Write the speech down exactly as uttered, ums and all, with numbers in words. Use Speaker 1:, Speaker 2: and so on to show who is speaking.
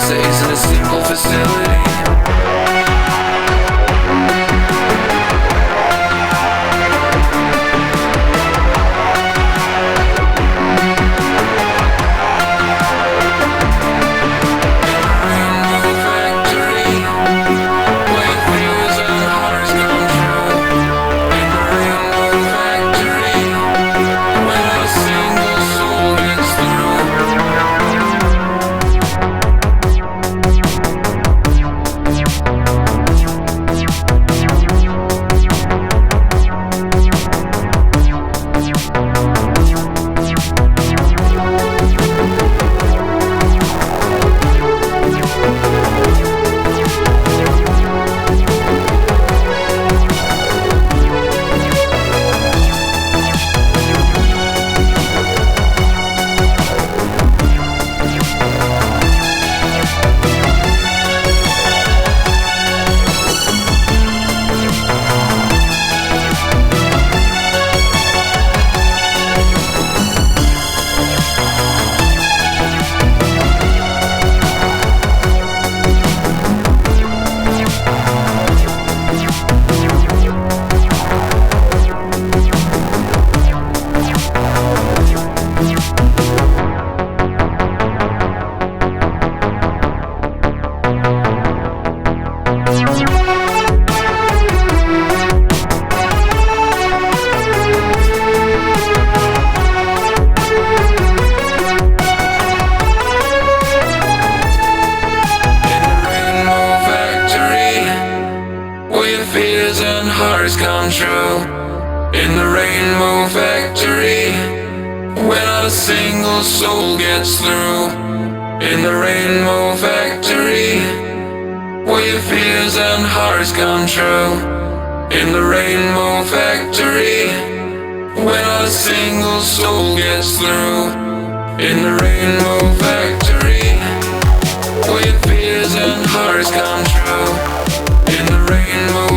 Speaker 1: stays in a single facility. Fears and hearts come true in the Rainbow Factory, where not a single soul gets through. In the Rainbow Factory, where your fears and hearts come true. In the Rainbow Factory, where not a single soul gets through. In the Rainbow Factory, where your fears and hearts come true. In the Rainbow